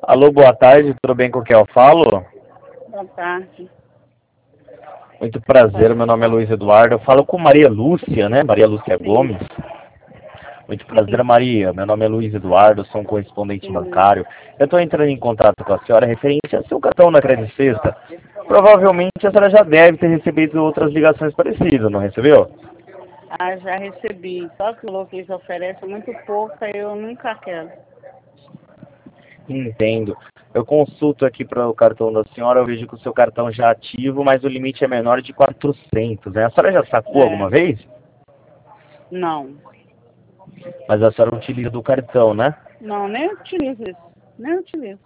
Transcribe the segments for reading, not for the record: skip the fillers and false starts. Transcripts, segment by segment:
Alô, boa tarde, tudo bem com quem eu falo? Boa tarde. Muito prazer, meu nome é Luiz Eduardo. Eu falo com Maria Lúcia, né? Maria Lúcia Sim, Gomes. Muito prazer, Maria. Meu nome é Luiz Eduardo, sou um correspondente sim. bancário. Eu estou entrando em contato com a senhora referente ao seu cartão na Credit Sexta. Provavelmente a senhora já deve ter recebido outras ligações parecidas, não recebeu? Ah, já recebi. Só que o valor que eles oferecem é muito pouca, eu nunca quero. Entendo. Eu consulto aqui para o cartão da senhora, eu vejo que o seu cartão já é ativo, mas o limite é menor de 400, né? A senhora já sacou alguma É, vez? não. Mas a senhora utiliza do cartão, né? Não, nem utilizo isso. Nem utilizo.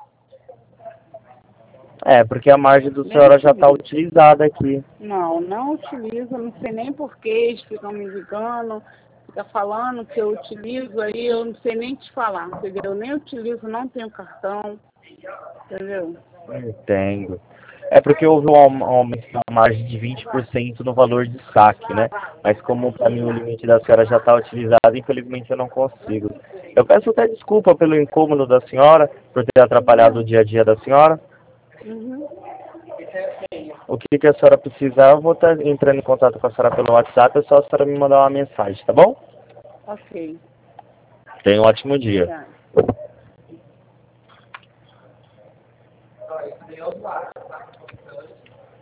É, porque a margem do Nem senhora já está utilizo. utilizada aqui. Não, não utilizo. Não sei nem por que eles ficam me ligando, ficam falando que eu utilizo, aí eu não sei nem te falar, entendeu? Eu nem utilizo, não tenho cartão, entendeu? Entendo. É porque houve um aumento na margem de 20% no valor de saque, né? Mas como para mim o limite da senhora já está utilizado, infelizmente eu não consigo. Eu peço até desculpa pelo incômodo da senhora, por ter atrapalhado o dia a dia da senhora. Uhum. O que que a senhora precisar, eu vou estar entrando em contato com a senhora pelo WhatsApp, é só a senhora me mandar uma mensagem, tá bom? Ok. Tenha um ótimo dia. Obrigada.